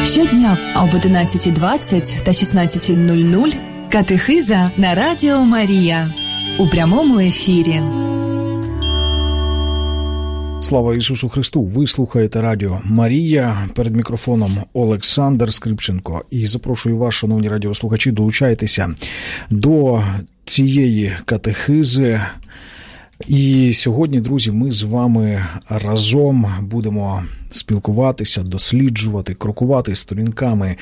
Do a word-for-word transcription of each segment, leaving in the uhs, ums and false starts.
Щодня об одинадцятій двадцять та шістнадцятій нуль нуль катехиза на Радіо Марія у прямому ефірі. Слава Ісусу Христу! Ви слухаєте Радіо Марія. Перед мікрофоном Олександр Скрипченко. І запрошую вас, шановні радіослухачі, долучайтеся до цієї катехизи. І сьогодні, друзі, ми з вами разом будемо спілкуватися, досліджувати, крокувати сторінками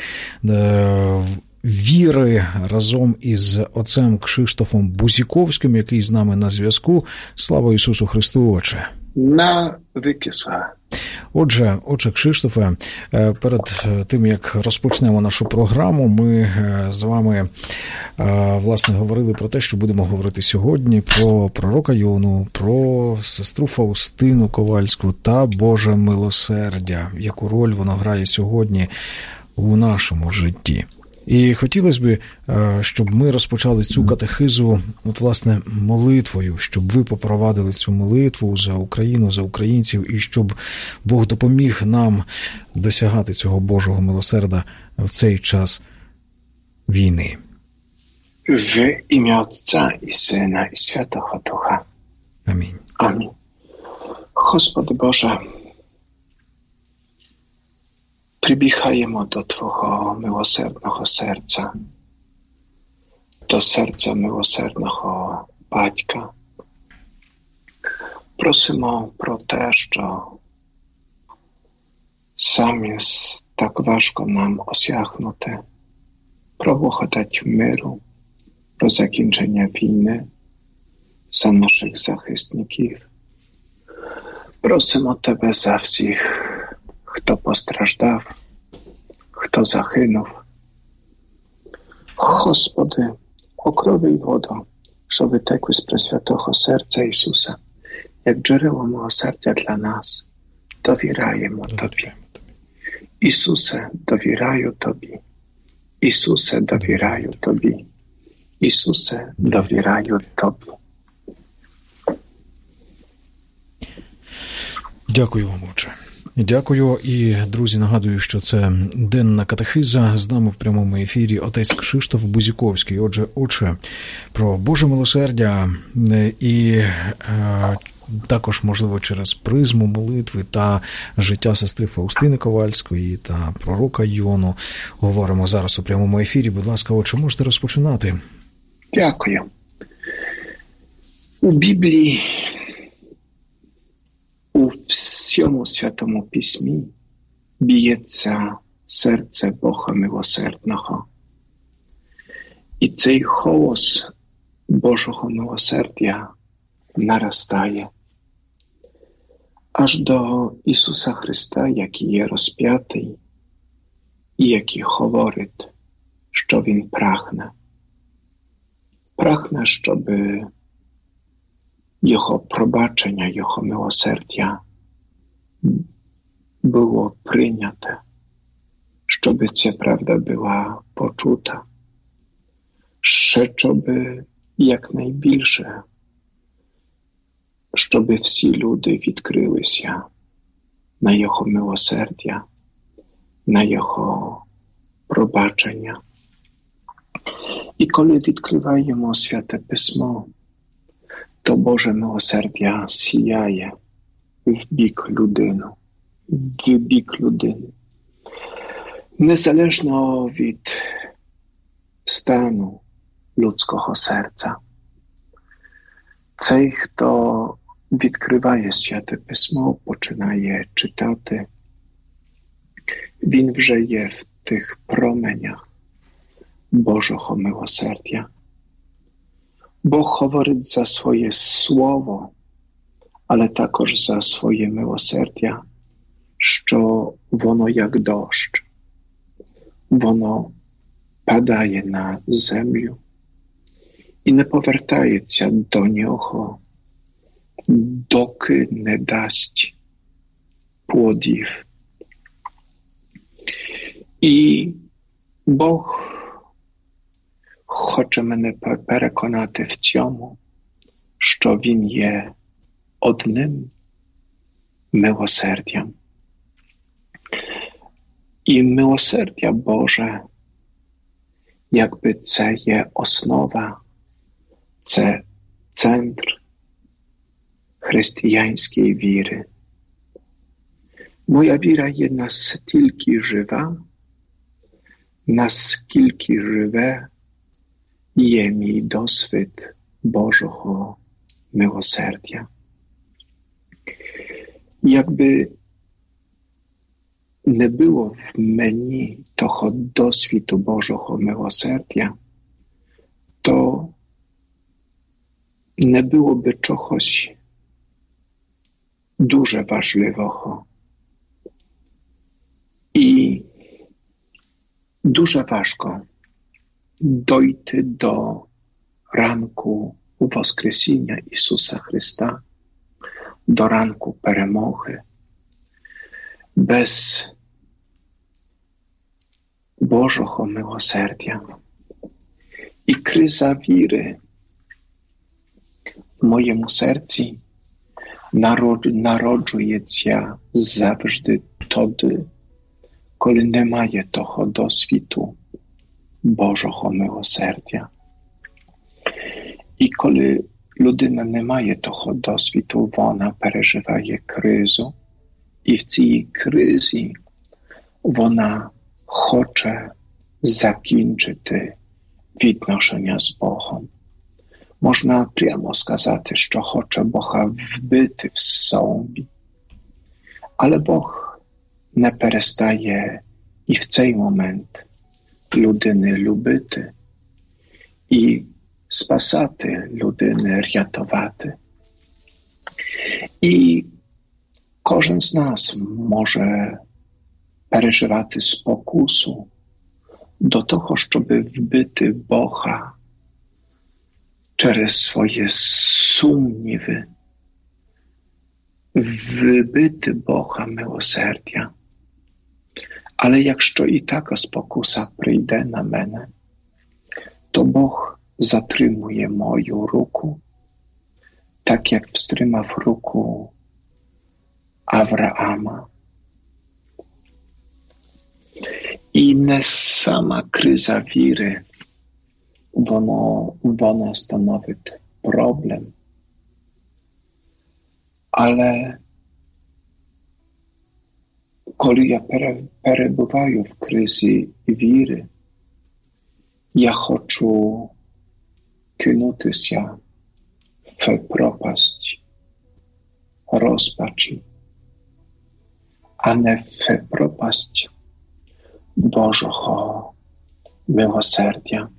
віри разом із отцем Кшиштофом Бузіковським, який з нами на зв'язку. Слава Ісусу Христу, отче! На віки слава. Отже, отче Кшиштофе, перед тим, як розпочнемо нашу програму, ми з вами, власне, говорили про те, що будемо говорити сьогодні про пророка Йону, про сестру Фаустину Ковальську та Боже милосердя, яку роль воно грає сьогодні у нашому житті. І хотілося б, щоб ми розпочали цю катехизу, от, власне, молитвою, щоб ви попровадили цю молитву за Україну, за українців, і щоб Бог допоміг нам досягати цього Божого милосердя в цей час війни. В ім'я Отця і Сина і Святого Духа. Амінь. Амінь. Господи Боже, прибігаємо до Твого милосердного серця, до серця милосердного Батька. Просимо про те, що самі так важко нам осягнути, про благодать миру, про закінчення війни за наших захисників. Просимо Тебе за всіх, хто постраждав, хто загинув. Господи, окрови й воду, що витекли з пресвятого серця Ісуса, як джерело милосердя для нас, довіряємо Тобі. Ісусе, довіряю Тобі. Ісусе, довіряю Тобі. Ісусе, довіряю Тобі. Дякую вам, отче. Дякую. І, друзі, нагадую, що це денна катехиза. З нами в прямому ефірі отець Кшиштоф Бузіковський. Отже, отче, про Боже милосердя і е, також, можливо, через призму молитви та життя сестри Фаустини Ковальської та пророка Йону говоримо зараз у прямому ефірі. Будь ласка, отче, можете розпочинати. Дякую. У Біблії, у всьому Святому Письмі б'ється серце Бога милосердного. І цей голос Божого милосердя наростає аж до Ісуса Христа, який є розп'ятий і який говорить, що Він прагне. Прагне, щоб Його пробачення, Його милосердя було прийняте, щоб ця правда була почута, ще щоб якнайбільше, щоб всі люди відкрилися на Його милосердя, на Його пробачення. І коли відкриваємо Святе Письмо, то Боже милосердя сіяє в бік людини, в бік людини. Незалежно від стану людського серця. Цей, хто відкриває Святе Письмо, починає читати, він вже є в тих променях Божого милосердя. Бог говорить за своє слово, але також за своє милосердя, що воно як дощ. Воно падає на землю і не повертається до нього, доки не дасть плодів. І Бог хоче мене переконати в цьому, що Він є одним милосердям. І милосердя Боже, якби це є основа, це центр християнської віри. Моя віра є настільки жива, наскільки живе є мій досвід Божого милосердя. Якби не було в мені того досвіду Божого милосердя, то не було би чогось дуже важливого. І дуже важко дойти до ранку Воскресіння Ісуса Христа, до ранку перемоги, без Божого милосердя. І криза віри в моєму серці народжується завжди тоді, коли немає того досвіду Божого милосердя. І коли людина не має того досвіду, вона переживає кризу. І в цій кризі вона хоче закінчити відношення з Богом. Можна прямо сказати, що хоче Бога вбити в собі. Але Бог не перестає і в цей момент людини любити і спасати людини, рятувати. І кожен з нас може переживати спокусу до того, щоб вбити Бога через свої сумніви, вбити Бога милосердя. Але якщо і така спокуса прийде на мене, то Бог затримує мою руку, так як встримав руку Авраама. І не сама криза віри, воно, вона становить проблем. Але коли я перебуваю в кризі віри, я хочу кинутися в пропасть розпачі, а не в пропасть Божого милосердя.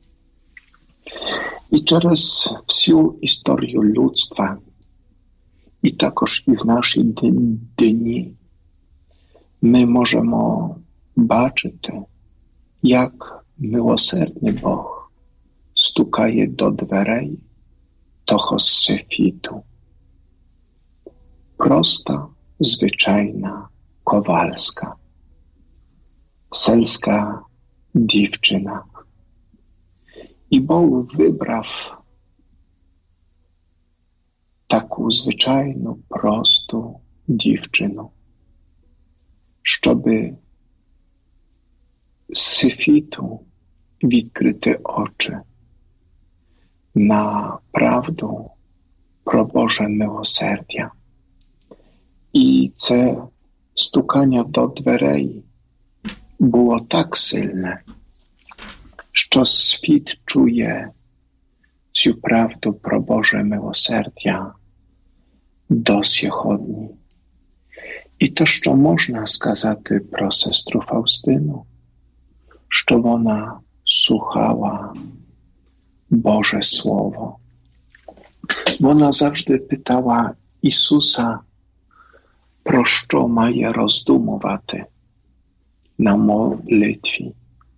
І через всю історію людства, і також і в наші дні, ми можемо бачити, як милосердний Бог стукає до дверей того сефіту. Проста, звичайна, ковальська, сельська дівчина. І Бог вибрав таку звичайну, просту дівчину, щоби сефіту відкрити очі на правду про Боже милосердя. І це стукання до дверей було так сильне, що світ чує цю правду про Боже милосердя до сьогодні. І то, що можна сказати про сестру Фаустину, що вона слухала Боже Слово. Вона завжди питала Ісуса, про що має роздумувати на молитві.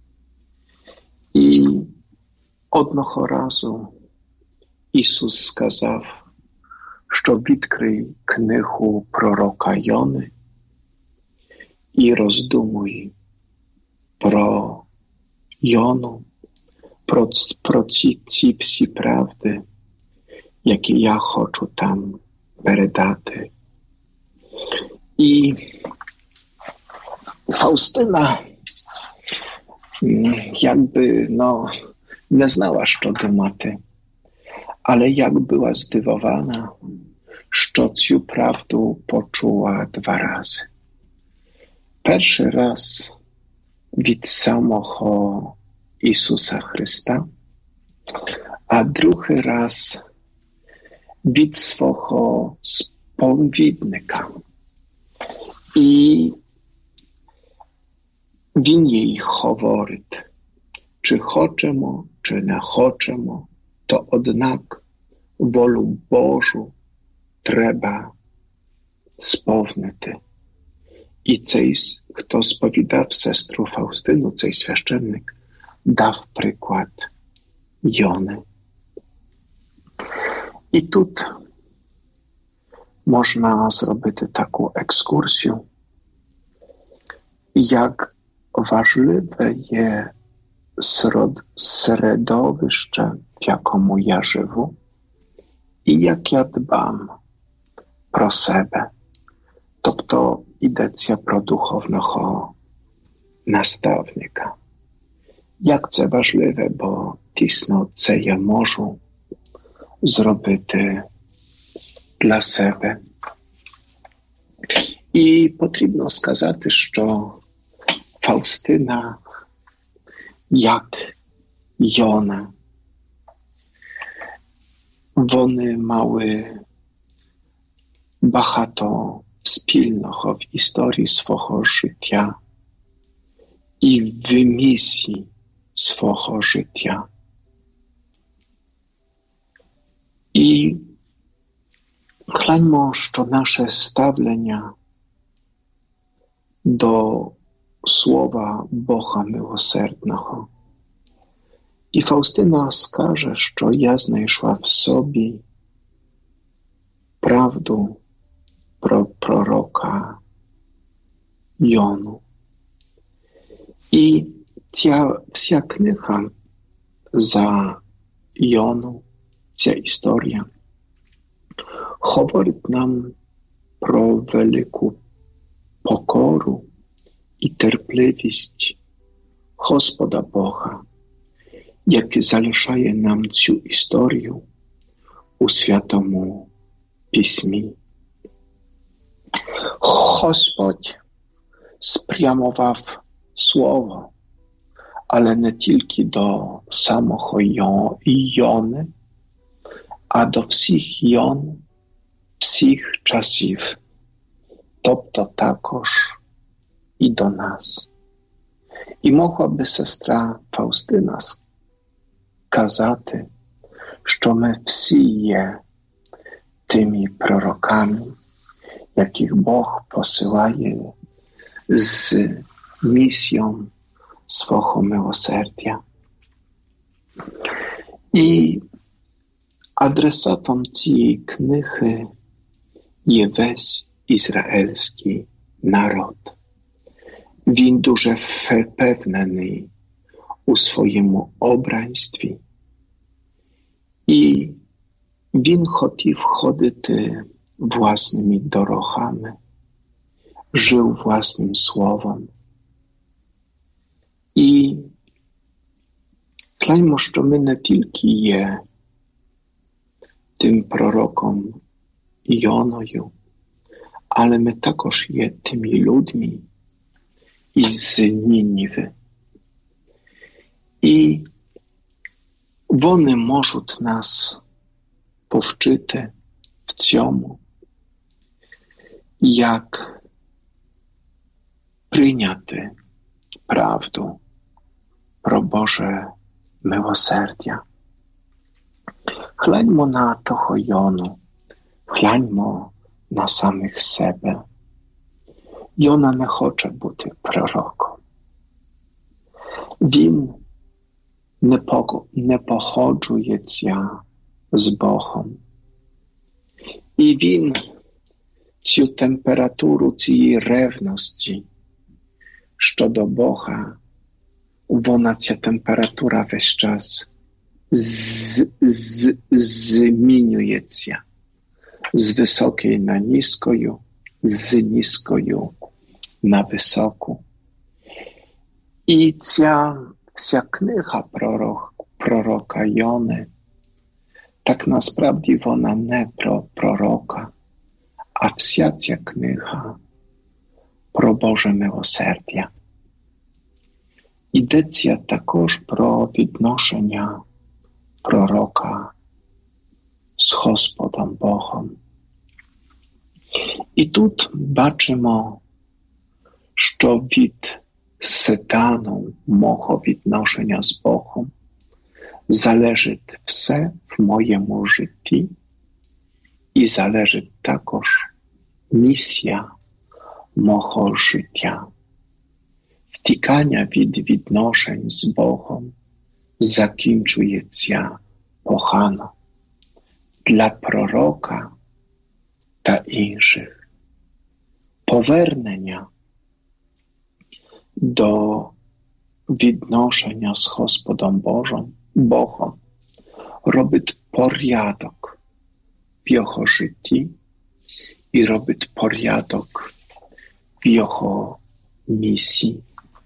І одного разу Ісус сказав, що відкрий книгу пророка Йони і роздумуй про Йону, про, про ці, ці всі правди, які я хочу там передати. І Faustyna jakby no, nie znała, що думати, ale jak była zdywowana, що цю правду почула два рази. Перший раз від самого Ісуса Христа, а другий раз від свого сповідника. І він їй говорить, чи хочемо, чи не хочемо, то однак волю Божу треба сповнити. І цей, хто сповідав сестру Фаустину, цей священник, дав приклад Йони. І тут можна зробити таку екскурсію, як важливе є середовище, в якому я живу, і як я дбам про себе. Тобто йдеться про духовного наставника. Як це важливе, бо тісно це я можу зробити для себе. І потрібно сказати, що Фаустина, як Йона, вони мали багато спільного в історії свого життя і в місії свого життя. І гляньмо, що наше ставлення до слова Бога милосердного. І Фаустина скаже, що я знайшла в собі правду про пророка Йону. І ця вся книга за Йону, ця історія, говорить нам про велику покору і терпливість Господа Бога, який залишає нам цю історію у Святому Письмі. Господь спрямував Слово, але не тільки до самого Йони, а до всіх Йон, всіх часів, тобто також і до нас. І могла би сестра Фаустина сказати, що ми всі є тими пророками, яких Бог посилає з місією свого милосердя. І адресатом цієї книги є весь ізраїльський народ. Він дуже впевнений у своєму обранстві. І він хотів ходити власними дорогами, жив власним словом. І гляньмо, що ми не тільки є тим пророком Йоною, але ми також є тими людьми із Нініви. І вони можуть нас повчити в цьому, як прийняти правду про Боже милосердя. Гляньмо на того Йону, гляньмо на самих себе. Йона не хоче бути пророком. Він не, пог... не погоджується з Богом. І він цю температуру цієї ревності щодо Бога, вона, ця температура весь час з... з... змінюється з високої на низькою, з низькою на високу. І ця вся книга пророк, пророка Йони, так насправді вона не про пророка, а вся ця книга про Боже милосердя. Йдеться також про відношення пророка з Господом Богом. І тут бачимо, що від стану мого відношення з Богом залежить все в моєму житті і залежить також місія мого життя. Втікання від відношень з Богом закінчується погано для пророка та інших. Повернення до відношення з Господом Божим, Богом робить порядок в його житті і робить порядок в його місії.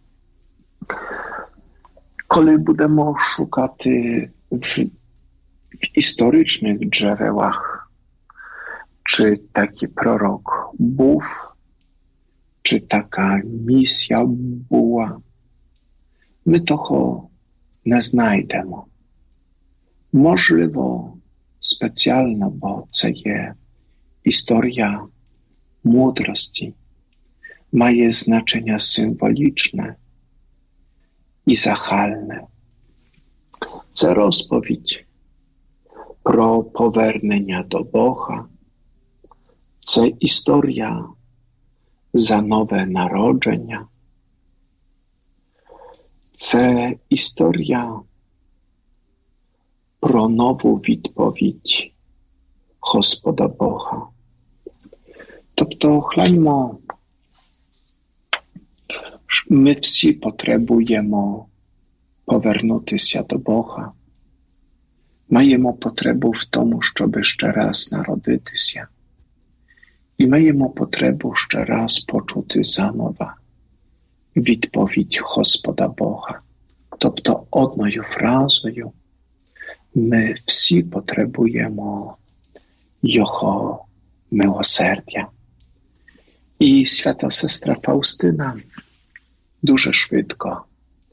Коли будемо шукати в, в історичних джерелах, чи такий пророк був, чи така місія була, ми того не знайдемо. Можливо, спеціально, бо це є історія мудрості, має значення символічне і загальне. Це розповідь про повернення до Бога. Це історія за нове народження. Це історія про нову відповідь Господа Бога. Тобто, гляньмо, ми всі потребуємо повернутися до Бога. Маємо потребу в тому, щоб ще раз народитися. І маємо потребу ще раз почути заново відповідь Господа Бога. Тобто одною фразою ми всі потребуємо Його милосердя. І свята сестра Фаустина дуже швидко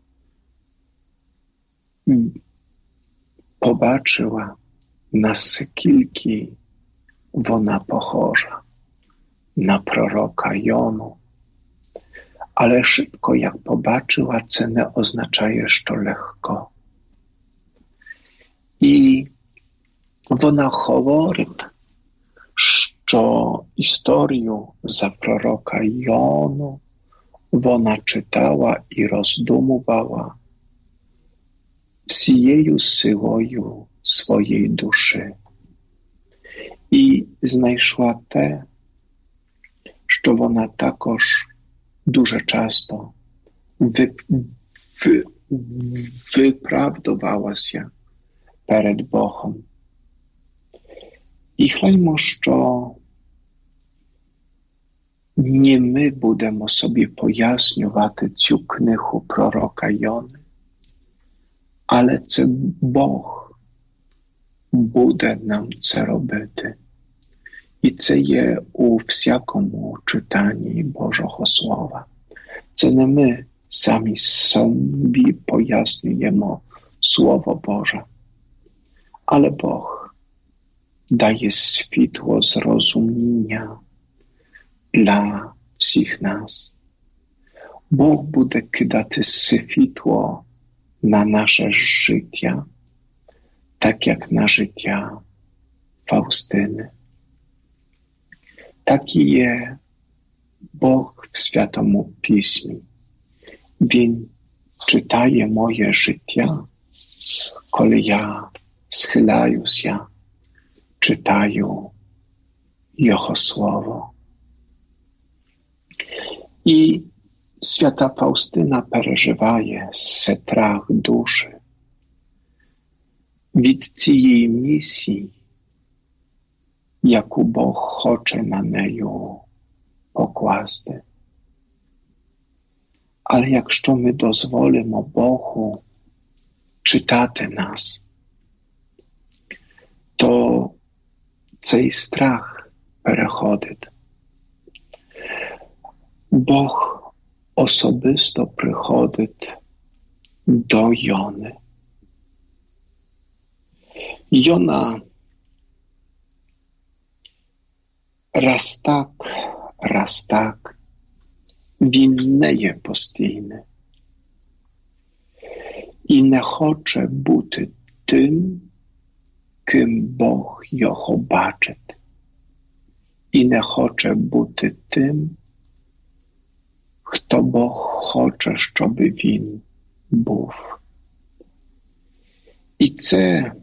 побачила, наскільки вона похожа на пророка Йону. Але швидко, як побачила, це не означає, що легко. І вона говорить, що історію за пророка Йону вона читала і роздумувала всією силою своєї душі. І знайшла те, що вона також дуже часто виправдувалася перед Богом. І гляньмо, що не ми будемо собі пояснювати цю книгу пророка Йони, але це Бог буде нам це робити. І це є у всякому читанні Божого Слова. Це не ми самі собі пояснюємо Слово Боже, але Бог дає світло зрозуміння для всіх нас. Бог буде кидати світло на наше життя, так як на життя Фаустини. Так і є Бог в Святому Письмі. Він читає моє життя, коли я схиляюся, читаю Його Слово. І свята Фаустина переживає страх душі від цієї місії, яку Бог хоче на нею покласти. Але якщо ми дозволимо Богу читати нас, то цей страх переходить. Бог особисто приходить до Йони. Йона раз так, раз так, він не є постійний. І не хоче бути тим, ким Бог його бачить. І не хоче бути тим, хто Бог хоче, щоб він був. І це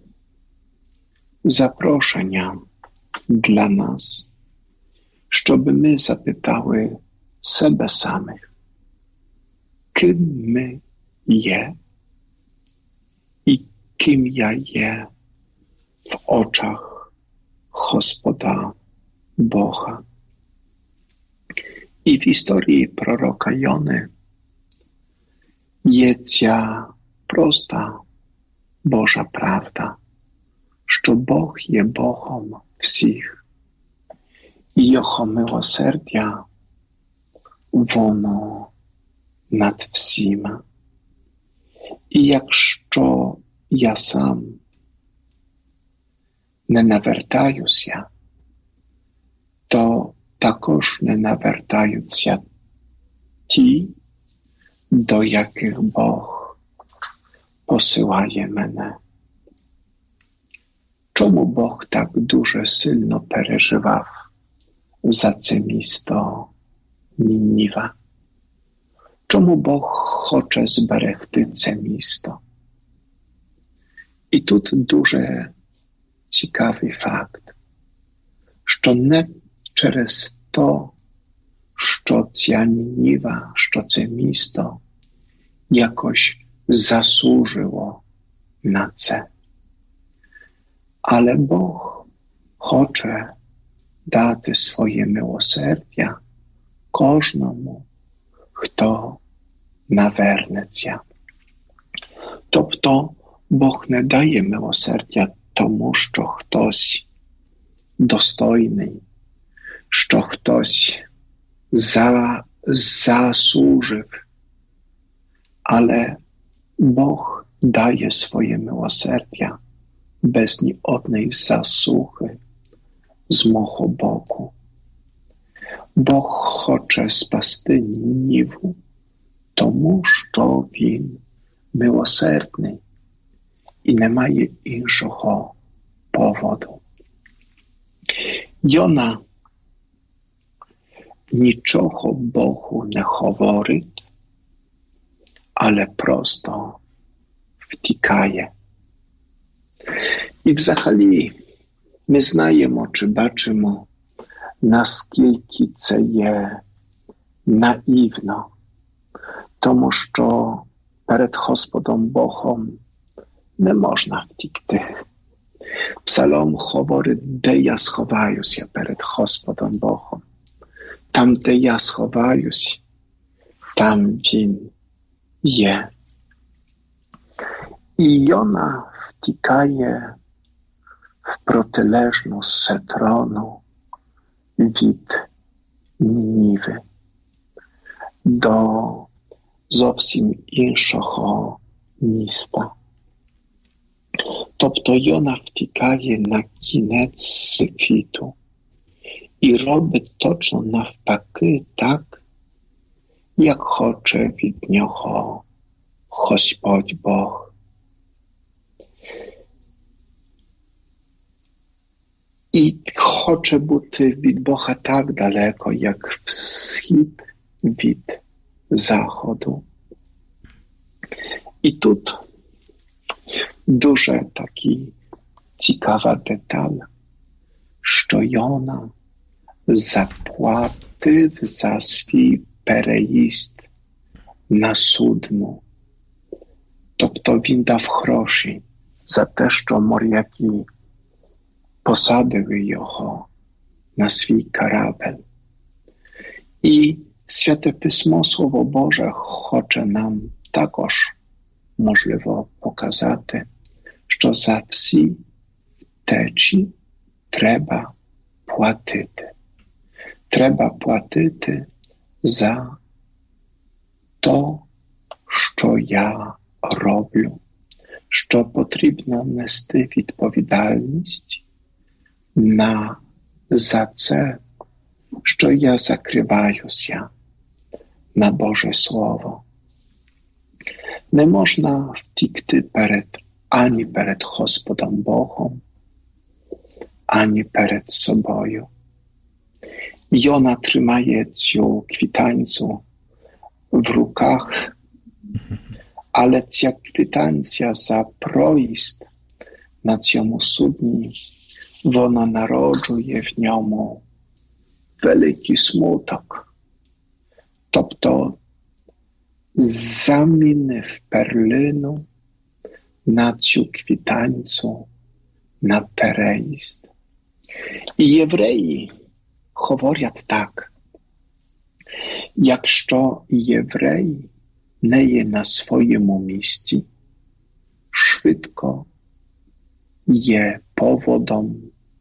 запрошення для нас, щоб ми запитали себе самих, ким ми є і ким я є в очах Господа Бога. І в історії пророка Йони є ця проста Божа правда, що Бог є Богом всіх, і Його милосердя воно над всіма. І якщо я сам не навертаюся, то також не навертаються ті, до яких Бог посилає мене. Чому Бог так дуже сильно переживав за це місто Нінніва? Чому Бог хоче зберегти це місто? І тут дуже цікавий факт, що не через то, що ця Нінніва, що це місто якось заслужило на це. Але Бог хоче дати своє милосердя кожному, хто навернеться. Тобто Бог не дає милосердя тому, що хтось достойний, що хтось за, заслужив, але Бог дає своє милосердя без ні одної заслуги з мого боку. Бог хоче спасти Нінніву, тому що він милосердний і немає іншого поводу. Йона нічого Богу не говорить, але просто втікає. І взагалі ми знаємо, чи бачимо, наскільки це є наївно, тому що перед Господом Богом не можна втікти. Псалом говорить, де я сховаюся перед Господом Богом. Там, де я сховаюсь, там Він є. І Йона втікає в протилежну сторону від Нінніви до зовсім іншого міста. Тобто Йона втікає на кінець світу і робить точно навпаки так, як хоче від нього Господь Бог. І хоче бути від Бога так далеко, як схід від заходу. І тут дуже такий цікава деталь, що Йона заплатив за свій переїзд на судно. Тобто він дав гроші за те, що моряки посадили його на свій корабель. І Святе Письмо, Слово Боже, хоче нам також, можливо, показати, що за всі втечі треба платити. Треба платити за то, що я роблю, що потрібно нести відповідальність на, за це, що я закриваюся на Боже Слово. Не можна втікти перед, ані перед Господом Богом, ані перед собою. Йона тримає цю квитанцію в руках, але ця квитанція за проїзд на цьому судні, вона народжує в ньому великий смуток. Тобто замінив перлину на цю квитанцію на переїзд. І євреї говорять так: якщо єврей не є на своєму місці, швидко є поводом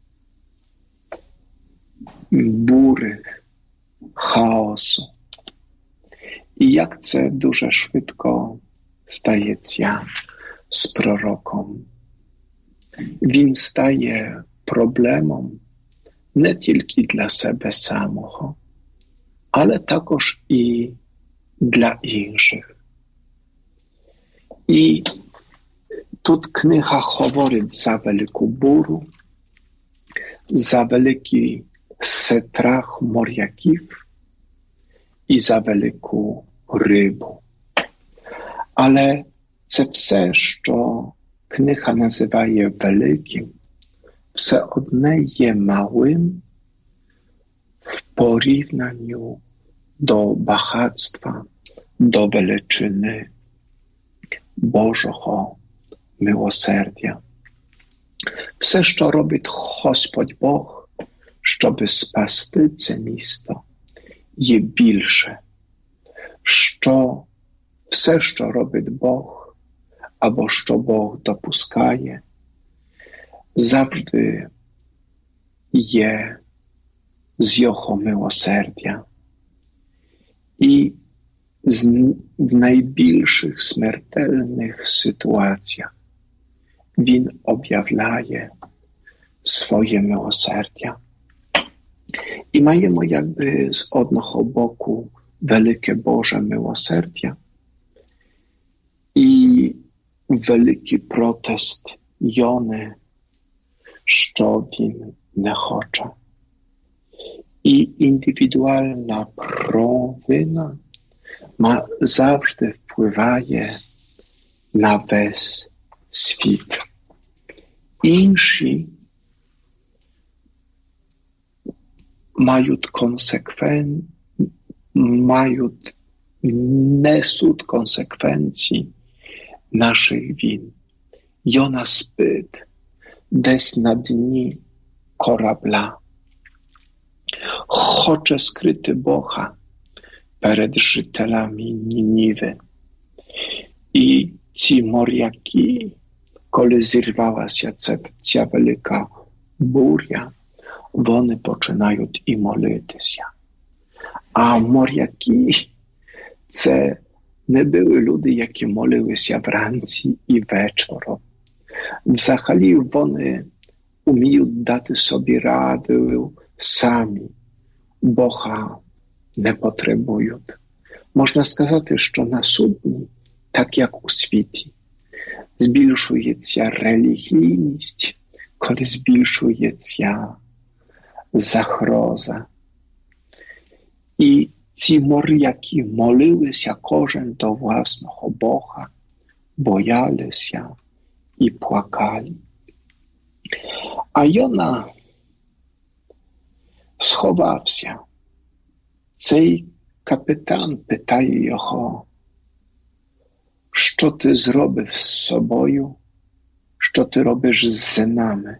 бури, хаосу. І як це дуже швидко стається з пророком. Він стає проблемом не тільки для себе самого, але також і для інших. І тут книга говорить за велику буру, за великий страх моряків і за велику рибу. Але це все, що книга називає великим, все одне є малим в порівнянню до багатства, до величини Божого милосердя. Все, що робить Господь Бог, щоб спасти це місто, є більше. Що все, що робить Бог, або що Бог допускає, завжди є з Його милосердя. І в найбільших смертельних ситуаціях Він об'являє своє милосердя. І маємо якби з одного боку велике Боже милосердя і великий протест Йони, що він не хоче. І індивідуальна провина завжди впливає на весь світ. Інші мають консеквен... мають несуть консеквенції наших вин. Йона спить десь на дні корабля. Хоче скрити Бога перед жителями Нініви. І ці моряки, коли зірвалася ця, ця велика буря, вони починають і молитися. А моряки – це не були люди, які молилися вранці і вечором. Взагалі вони вміють дати собі раду самі. Бога не потребують. Можна сказати, що на судні, так як у світі, збільшується релігійність, коли збільшується загроза. І ці моряки молилися кожен до власного Бога, боялися і плакали. А Йона сховався. Цей капітан питає його, що ти зробив з собою, що ти робиш з нами?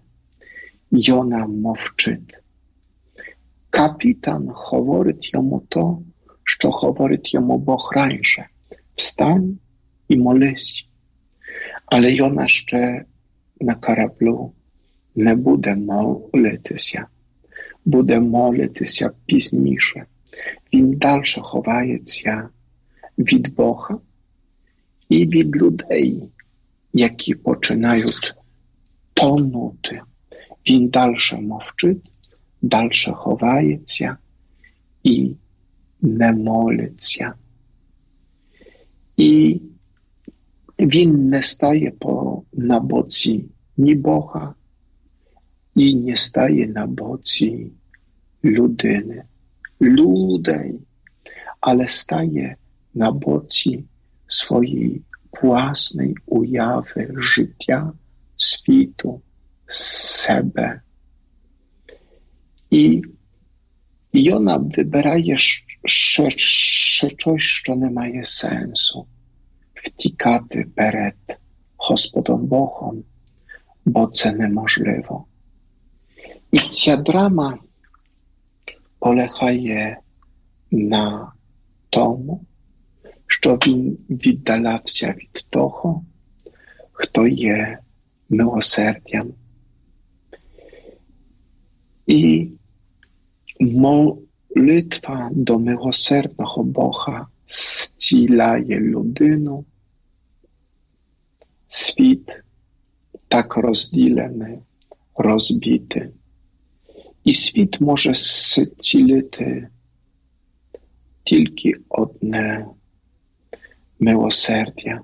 Йона мовчить. Капітан говорить йому то, що говорить йому Бог раніше. Встань і молись. Але Йона ще на кораблю не буде молитися. Буде молитися пізніше. Він далі ховається від Бога і від людей, які починають тонути. Він далі мовчить, далі ховається і не молиться. І він не стає по, на боці ні Бога і не стає на боці людини, людей, але стає на боці своєї власної уяви життя, світу, себе. І Йона вибирає ще, ще щось, що не має сенсу. Втікати перед Господом Богом, бо це неможливо. І ця драма полягає на тому, що він віддалявся від того, хто є милосердям. І молитва до милосердного Бога зціляє людину. Світ так розділений, розбитий. І світ може зцілити тільки одне милосердя.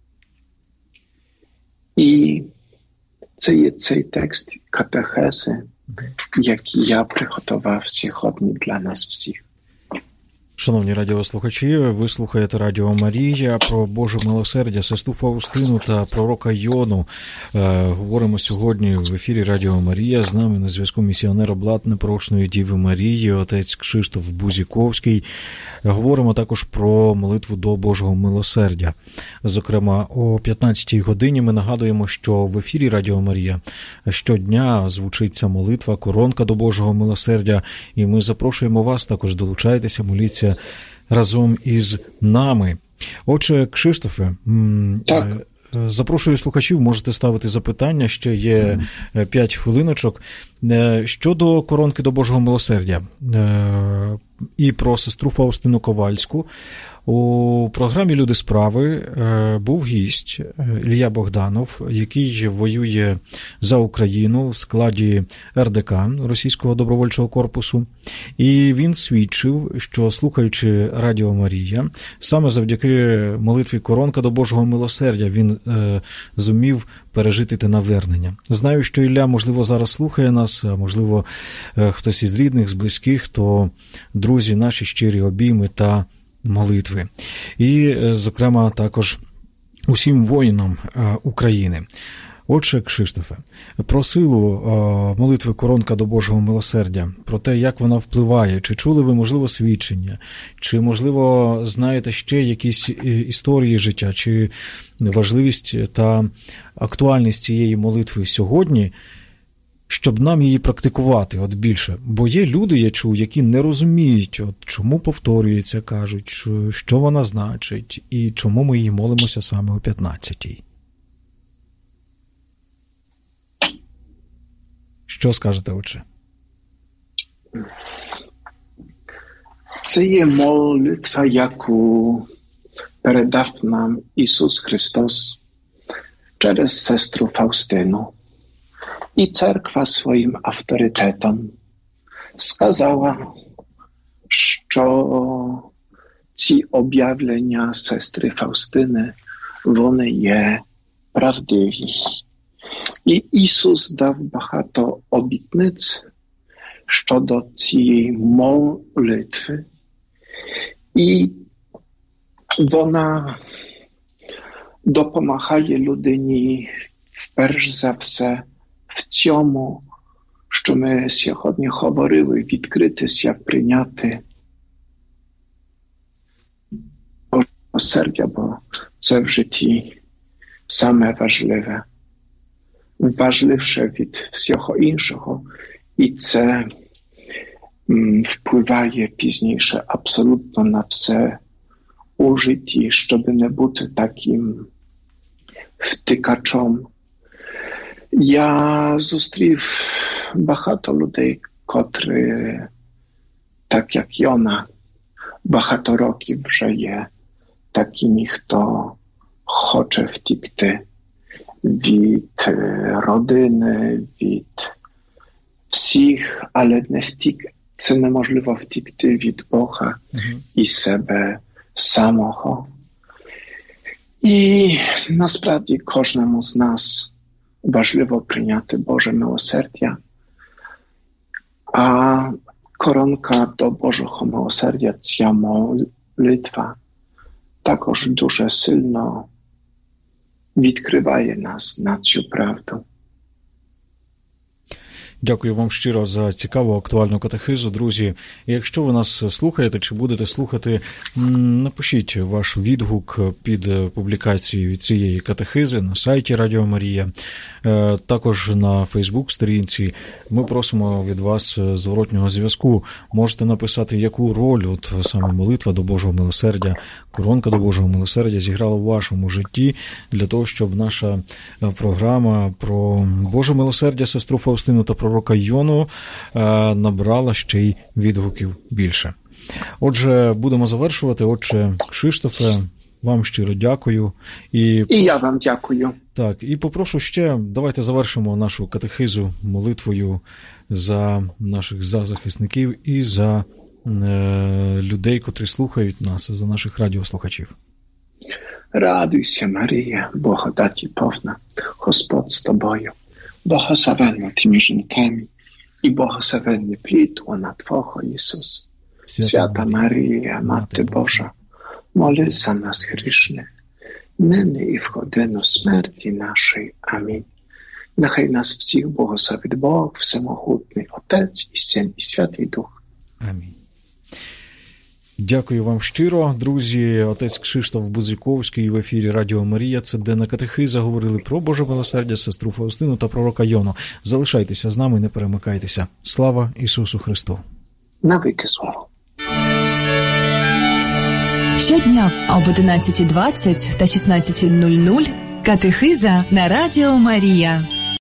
І це є цей текст катехези, який я приготував сьогодні для нас всіх. Шановні радіослухачі, ви слухаєте Радіо Марія про Боже милосердя, сестру Фаустину та пророка Йону. Е, говоримо сьогодні в ефірі Радіо Марія. З нами на зв'язку місіонер облад Непорочної Діви Марії, отець Кшиштоф Бузіковський. Говоримо також про молитву до Божого милосердя. Зокрема, о п'ятнадцятій годині ми нагадуємо, що в ефірі Радіо Марія щодня звучить ця молитва, коронка до Божого милосердя, і ми запрошуємо вас також, долучайтеся, моліться разом із нами. Отже, Кшиштофе, так. Запрошую слухачів, можете ставити запитання, ще є п'ять хвилиночок. Щодо коронки до Божого милосердя і про сестру Фаустину Ковальську, у програмі «Люди справи» був гість Ілля Богданов, який воює за Україну в складі ер де ка, Російського добровольчого корпусу. І він свідчив, що, слухаючи Радіо Марія, саме завдяки молитві «Коронка до Божого милосердя» він е, зумів пережити те навернення. Знаю, що Ілля, можливо, зараз слухає нас, а можливо, е, хтось із рідних, з близьких, то, друзі, наші щирі обійми та молитви. І, зокрема, також усім воїнам України. Отже, Кшиштофе, про силу молитви «Коронка до Божого милосердя», про те, як вона впливає, чи чули ви, можливо, свідчення, чи, можливо, знаєте ще якісь історії життя, чи важливість та актуальність цієї молитви сьогодні, щоб нам її практикувати от більше. Бо є люди, я чув, які не розуміють, от чому повторюється, кажуть, що вона значить, і чому ми її молимося саме о п'ятнадцятій. Що скажете, отче? Це є молитва, яку передав нам Ісус Христос через сестру Фаустину. І церква своїм авторитетом сказала, що ці об'явлення сестри Фаустини, вони є правдиві. І Ісус дав багато обітниць щодо цієї молитви. І вона допомагає людині перш за все в цьому, що ми сьогодні говорили, відкритися, прийняти милосердя, бо це в житті саме важливе. Важливше від всього іншого. І це впливає пізніше абсолютно на все у житті, щоб не бути таким втикачом. Я зустрів багато людей, котрі, так як Йона, багато років вже є такими, хто хоче втікти від родини, від всіх, але не втік. Це неможливо втікти від Бога mm-hmm. і себе самого. І насправді кожному з нас важливо прийняти Боже милосердя. А коронка до Божого милосердя, ця молитва, також дуже сильно відкриває нас на цю правду. Дякую вам щиро за цікаву актуальну катехизу, друзі. Якщо ви нас слухаєте чи будете слухати, напишіть ваш відгук під публікацією від цієї катехизи на сайті Радіо Марія, також на Фейсбук-сторінці. Ми просимо від вас зворотнього зв'язку. Можете написати, яку роль от саме молитва до Божого милосердя, коронка до Божого милосердя зіграла в вашому житті, для того, щоб наша програма про Боже милосердя, сестру Фаустину та пророка Йону набрала ще й відгуків більше. Отже, будемо завершувати. Отже, Кшиштофе, вам щиро дякую. І, і я вам дякую. Так, і попрошу ще, давайте завершимо нашу катехизу молитвою за наших захисників і за е, людей, котрі слухають нас, за наших радіослухачів. Радуйся, Марія, благодаті повна, Господь з тобою. Благословенна ти між жінками, і благословенний плід лона Твого, Ісус. Свята, Свята Марія, Мати Божа, молись за нас грішних, нині і в годину смерті нашої. Амінь. Нехай нас всіх благословить Бог, всемогутній Отець і Син і Святий Дух. Амінь. Дякую вам щиро, друзі. Отець Кшиштоф Бузиковський в ефірі Радіо Марія. Це денна катехиза. Говорили про Боже милосердя, сестру Фаустину та пророка Йону. Залишайтеся з нами, не перемикайтеся. Слава Ісусу Христу! Навіки слава! Щодня об одинадцятій двадцять та шістнадцятій нуль нуль катехиза на Радіо Марія.